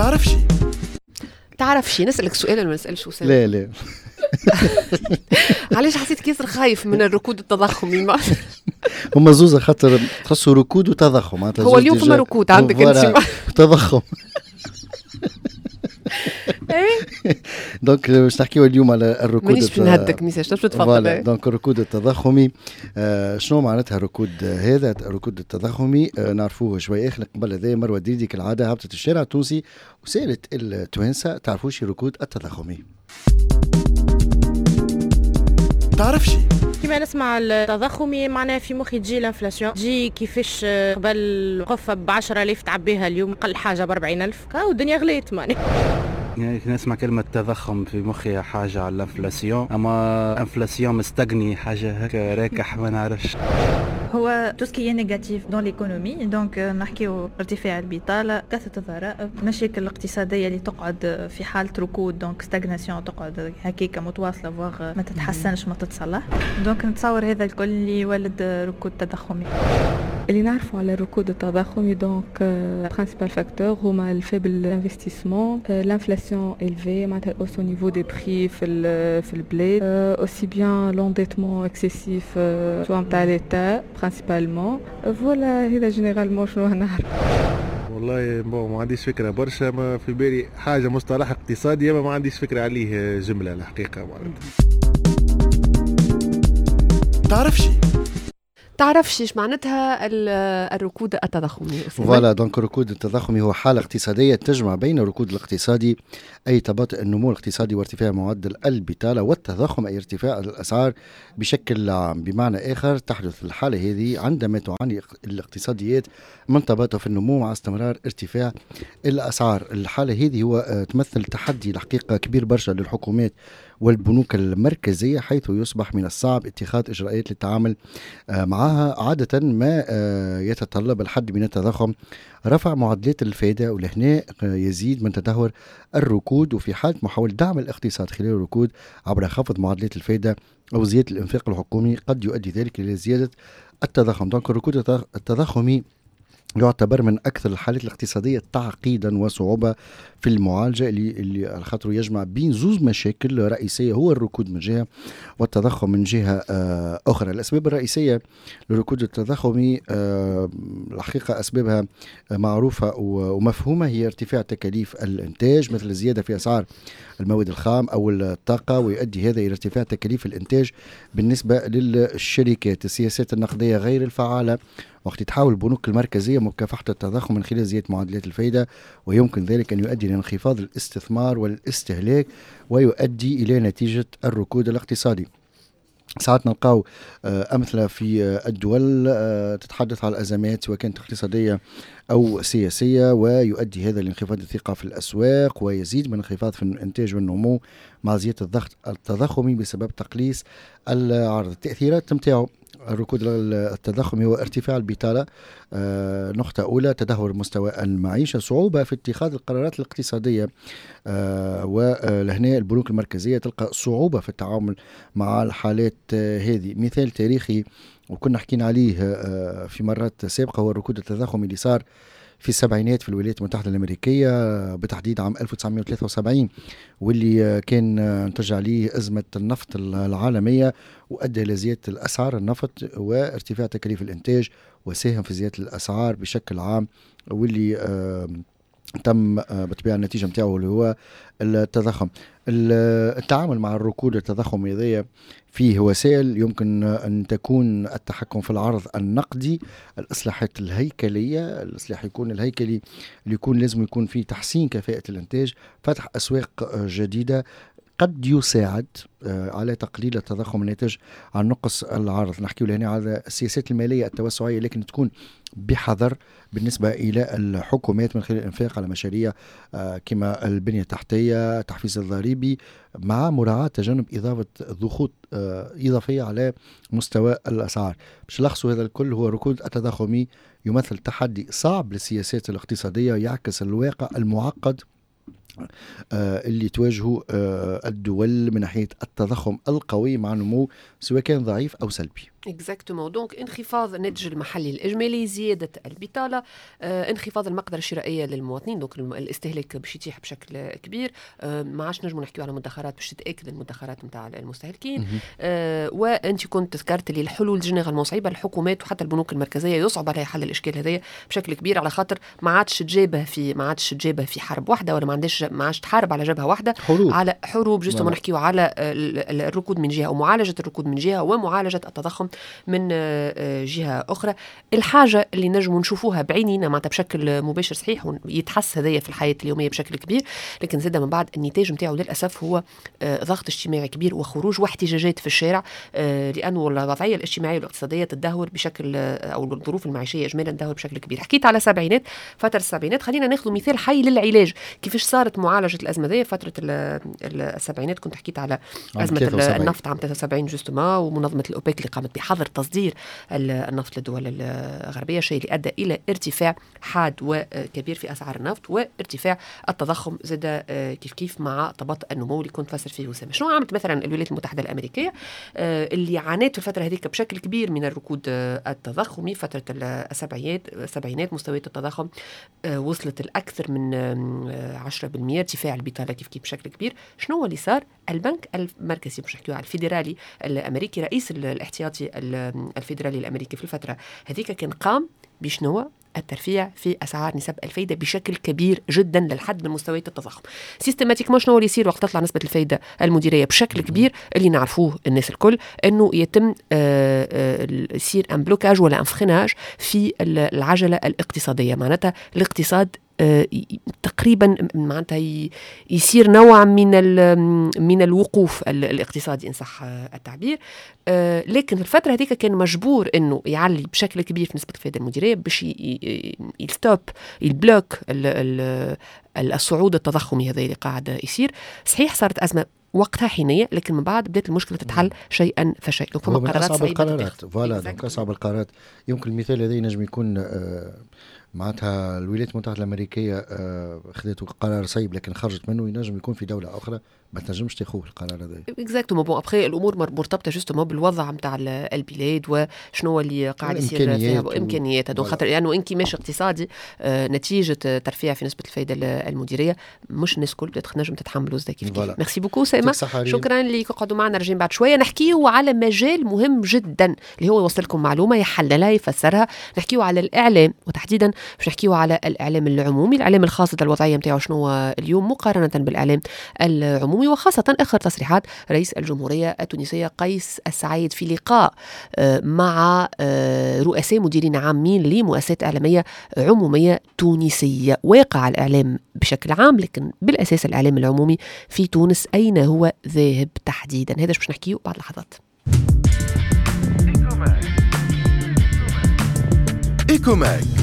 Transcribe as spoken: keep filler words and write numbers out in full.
تعرف شي تعرف شي نسألك سؤال ولا ما نسألش وسام؟ لا لا علاش حسيت كيسر خايف من الركود التضخمي؟ ما هما زوزة خاطر تخصوا ركود وتضخم. هو اليوم فما ركود عندك انت تضخم. دونك باش نحكيو اليوم على الركود. مانيش باش نهدك ميساج باش تفضل. دونك الركود التضخمي آه شنو معناتها الركود هذا؟ الركود التضخمي آه نعرفوه شوي اخر. قبل هذا مروه دريدي كالعاده هبطت الشارع التونسي وسالت التوانسه تعرفوش الركود التضخمي. تعرف شي كما نسمع التضخمي معناها في مخي تجي الانفلاسيون، تجي كيفاش قبل قفة بعشرة آلاف تعبيها اليوم قل حاجة بأربعين ألف، والدنيا غليت معناها. يعني نسمع كلمة تضخم في مخي حاجة على الانفلاسيون، أما انفلاسيون مستغني حاجة هكا راكح ما نعرفش. هو تو سكي نيجاتيف دون ليكونومي، دونك نحكيو ارتفاع البطالة، كثرة الضرائب، مشاكل الاقتصادية اللي تقعد في حالة ركود، دونك ستاغناسيون تقعد هكيكا متواصلة فواغ ما تتحسنش ما تتصلح. دونك نتصور هذا الكل اللي يولد ركود تضخمي. اللي نعرفوا على الركود التضخمي دونك برينسيبال فاكتور هما الفيبل انفستيسمون، لانفلاسيون إلفي معناتها اوسو نيفو دي بري في في البلاد، اوسي بيان لونديتمون اكسيسيف سواء نتاع ليتا برينسيبالمون. فوالا هذا جينيرالمون شنو نعرف. والله بون ما عنديش فكرة برشا، ما في بالي حاجة مصطلح اقتصادي ما, ما عنديش فكرة عليه جملة الحقيقة معناتها. تعرف شي تعرفش ايش معناتها الركود التضخمي؟ فوالا دونك الركود التضخمي هو حالة اقتصادية تجمع بين الركود الاقتصادي أي تباطؤ النمو الاقتصادي وارتفاع معدل البطالة، والتضخم أي ارتفاع الأسعار بشكل عام. بمعنى آخر تحدث الحالة هذه عندما تعاني الاقتصاديات من تباطؤ في النمو مع استمرار ارتفاع الأسعار. الحالة هذه هو تمثل تحدي الحقيقة كبير برشا للحكومات والبنوك المركزية، حيث يصبح من الصعب اتخاذ إجراءات للتعامل معها. عادة ما يتطلب الحد من التضخم رفع معدلات الفائدة، ولهنا يزيد من تدهور الركود. وفي حالة محاولة دعم الاقتصاد خلال الركود عبر خفض معدلات الفائدة أو زيادة الإنفاق الحكومي قد يؤدي ذلك إلى زيادة التضخم. دونك الركود التضخمي يعتبر من أكثر الحالات الاقتصادية تعقيدا وصعوبة في المعالجة، اللي, اللي على خاطره يجمع بين زوز مشاكل رئيسية، هو الركود من جهة والتضخم من جهة آه أخرى. الأسباب الرئيسية للركود التضخمي آه الحقيقة أسبابها معروفة ومفهومة، هي ارتفاع تكاليف الإنتاج مثل الزيادة في أسعار المواد الخام أو الطاقة، ويؤدي هذا إلى ارتفاع تكاليف الإنتاج بالنسبة للشركات. السياسات النقدية غير الفعالة وقت تحاول البنوك المركزية مكافحة التضخم من خلال زيادة معدلات الفائدة، ويمكن ذلك أن يؤدي إلى انخفاض الاستثمار والاستهلاك ويؤدي إلى نتيجة الركود الاقتصادي. ساعات نلقاو أمثلة في الدول تتحدث على الأزمات سواء كانت اقتصادية أو سياسية، ويؤدي هذا لانخفاض الثقة في الأسواق ويزيد من انخفاض في الإنتاج والنمو مع زيادة الضغط التضخمي بسبب تقليص العرض. التأثيرات متاعه الركود التضخمي هو ارتفاع البطالة، آه نقطة أولى، تدهور مستوى المعيشة، صعوبة في اتخاذ القرارات الاقتصادية، آه ولهنا البنوك المركزية تلقى صعوبة في التعامل مع الحالات آه هذه. مثال تاريخي وكنا حكينا عليه آه في مرات سابقة هو الركود التضخمي اللي صار في السبعينات في الولايات المتحدة الأمريكية بتحديد عام ألف وتسعمائة وثلاثة وسبعين، واللي كان نتج عليه أزمة النفط العالمية وأدى إلى زيادة الأسعار النفط وارتفاع تكاليف الإنتاج وساهم في زيادة الأسعار بشكل عام، واللي آه تم بطبيعة النتيجة متاعه اللي هو التضخم. التعامل مع الركود التضخمي هذايا فيه وسائل يمكن أن تكون التحكم في العرض النقدي، الإصلاحات الهيكلية، الإصلاح يكون الهيكلي اللي يكون لازم يكون فيه تحسين كفاءة الإنتاج، فتح أسواق جديدة قد يساعد على تقليل التضخم الناتج عن نقص العرض. نحكي هنا على السياسات المالية التوسعية لكن تكون بحذر بالنسبة إلى الحكومات من خلال الإنفاق على مشاريع كما البنية التحتية، تحفيز الضريبي، مع مراعاة تجنب إضافة ضغوط إضافية على مستوى الأسعار. باش نلخصوا هذا الكل، هو الركود التضخمي يمثل تحدي صعب للسياسات الاقتصادية، يعكس الواقع المعقد اللي تواجهه الدول من ناحية التضخم القوي مع نمو سواء كان ضعيف أو سلبي. اكزاكتومون. دونك انخفاض الناتج المحلي الاجمالي، زياده البطاله، آه، انخفاض المقدره الشرائيه للمواطنين، دونك الاستهلاك باش يتيح بشكل كبير، آه، ما عادش نجموا نحكيو على مدخرات باش تتاكد المدخرات نتاع المستهلكين. آه، وانت كنت ذكرت لي الحلول جينيرالمون صعيبه، الحكومات وحتى البنوك المركزيه يصعب عليها حل الاشكال هذايا بشكل كبير، على خاطر ما عادش تجابه في ما عادش تجابه في حرب واحده، ولا ما عندش ما عادش تحارب على جبهه واحده، حروب. على حروب جوستومون نحكيو على الركود من جهه ومعالجه الركود من جهه ومعالجه التضخم من جهة أخرى. الحاجة اللي نجموا نشوفوها بعينينا معناتها بشكل مباشر صحيح ويتحس هذايا في الحياة اليومية بشكل كبير، لكن زاد من بعد النتاج متاعه للأسف هو ضغط اجتماعي كبير وخروج واحتجاجات في الشارع، لأنه الوضعية الاجتماعية والاقتصادية تدهور بشكل، أو الظروف المعيشية إجمالا تدهور بشكل كبير. حكيت على سبعينات، فترة السبعينات، خلينا ناخذ مثال حي للعلاج كيفاش صارت معالجة الأزمة ذي. فترة السبعينات كنت حكيت على أزمة النفط عام ثلاثة وسبعين جوستوما، ومنظمة الأوبك اللي قامت بحظر تصدير النفط للدول الغربية، شيء اللي أدى إلى ارتفاع حاد وكبير في أسعار النفط وارتفاع التضخم زاد كيف كيف مع تباطؤ النمو اللي كنت فسر فيه وسامة. شنو عملت مثلا الولايات المتحدة الأمريكية اللي عانت في الفترة هذيك بشكل كبير من الركود التضخمي؟ فترة السبعينات السبعينات مستويات التضخم وصلت الأكثر من عشرة بالمئة، ارتفاع البطالة كيف كيف بشكل كبير. شنو هو اللي صار؟ البنك المركزي مش نحكيو على الفيدرالي الأمريكي، رئيس الاحتياطي الفيدرالي الأمريكي في الفترة هذيك كان قام بشنو؟ الترفيع في أسعار نسب الفايدة بشكل كبير جدا للحد من مستويات التضخم. سيستماتيكما شنو اللي يصير وقت تطلع نسبة الفايدة المديرية بشكل كبير؟ اللي نعرفوه الناس الكل انه يتم يصير ان بلوكاج ولا ان فريناج في العجلة الاقتصادية، معناتها الاقتصاد تقريبا معناتها يصير نوع من من الوقوف الاقتصادي ان صح التعبير. لكن في الفتره هذيك كان مجبور انه يعلي بشكل كبير في نسبه الفائده المديريه باش يستوب البلوك الصعود التضخمي هذا اللي قاعد يصير. صحيح صارت ازمه وقتها حينية، لكن من بعد بدأت المشكلة تتحل شيئا فشيئا. هو من أصعب القرارات. فوالا دونك أصعب القرارات. يمكن المثال الذي نجم يكون آه معناتها الولايات المتحدة الأمريكية آه خذته قرار صعيب لكن خرجت منه، ينجم يكون في دولة أخرى ما تنجمش تاخذ القرار هذا. اكزاكتومون. بون ابخي الامور مرتبطه جوستومون بالوضع نتاع البلاد وشنو اللي قاعد يصير فيها وامكانياتها. دونك خاطر لانه يعني انكماش اقتصادي آه نتيجه ترفيع في نسبه الفائده المديريه، مش الناس الكل بدات نجم تتحملوا زي كيف كيف. ميرسي بوكو سيما، شكرا اللي قعدوا معنا. راجعين بعد شويه نحكيو على مجال مهم جدا اللي هو يوصل لكم معلومه يحللها يفسرها. نحكيو على الاعلام، وتحديدا باش نحكيو على الاعلام العمومي، الاعلام الخاص الوضعيه نتاعو شنو اليوم مقارنه بالاعلام العمومي، وخاصة آخر تصريحات رئيس الجمهورية التونسية قيس السعيد في لقاء مع رؤساء مديرين عامين لمؤسسات إعلامية عمومية تونسية. واقع الإعلام بشكل عام، لكن بالأساس الإعلام العمومي في تونس أين هو ذاهب تحديدا؟ هذا باش نحكيه بعد لحظات. إيكوماك